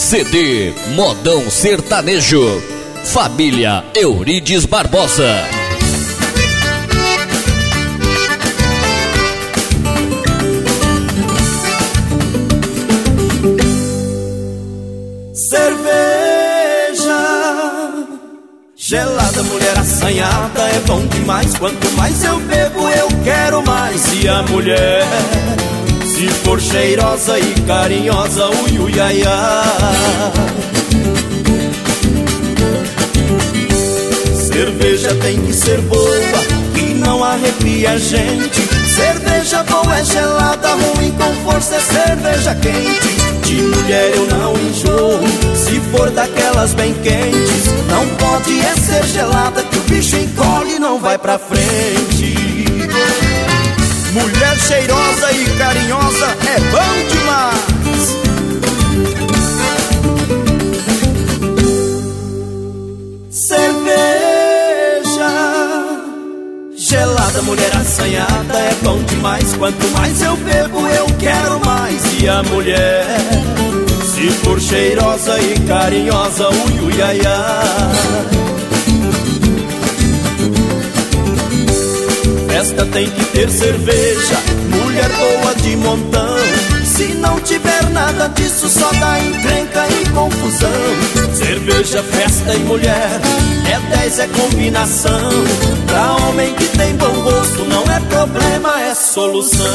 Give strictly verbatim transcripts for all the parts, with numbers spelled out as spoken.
C D Modão Sertanejo, família Eurides Barbosa. Cerveja gelada, mulher assanhada, é bom demais. Quanto mais eu bebo, eu quero mais. E a mulher, se for cheirosa e carinhosa, ui, ui, ai, ai. Cerveja tem que ser boa, que não arrepia a gente. Cerveja boa é gelada, ruim com força é cerveja quente. De mulher eu não enjoo, se for daquelas bem quentes. Não pode é ser gelada, que o bicho encolhe e não vai pra frente. Mulher cheirosa e carinhosa é bom demais. Cerveja gelada, mulher assanhada, é bom demais. Quanto mais eu bebo, eu quero mais. E a mulher, se for cheirosa e carinhosa, ui, ui, ai, ai. Festa tem que ter cerveja, mulher boa de montão. Se não tiver nada disso, só dá encrenca e confusão. Cerveja, festa e mulher, é dez, é combinação. Pra homem que tem bom gosto, não é problema, é solução.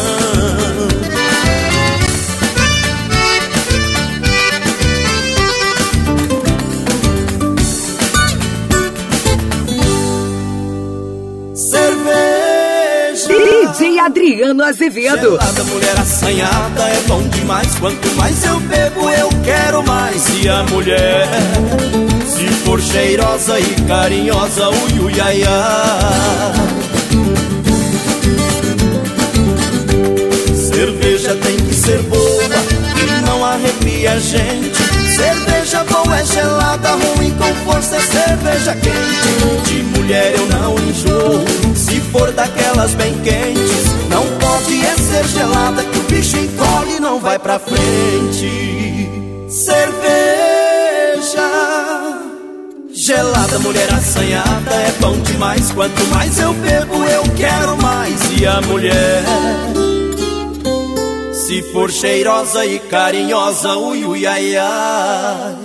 D J Adriano Azevedo. Gelada, mulher assanhada, é bom demais. Quanto mais eu bebo, eu quero mais. E a mulher, se for cheirosa e carinhosa, ui, ui, ai, ai. Cerveja tem que ser boa, que não arrepia a gente. Cerveja boa é gelada, ruim com força é cerveja quente. De mulher eu não enjoo, se for daquelas bem quentes. Não pode é ser gelada, que o bicho encolhe e não vai pra frente. Cerveja gelada, mulher assanhada, é bom demais. Quanto mais eu bebo, eu quero mais. E a mulher, se for cheirosa e carinhosa, ui, ui, ai, ai.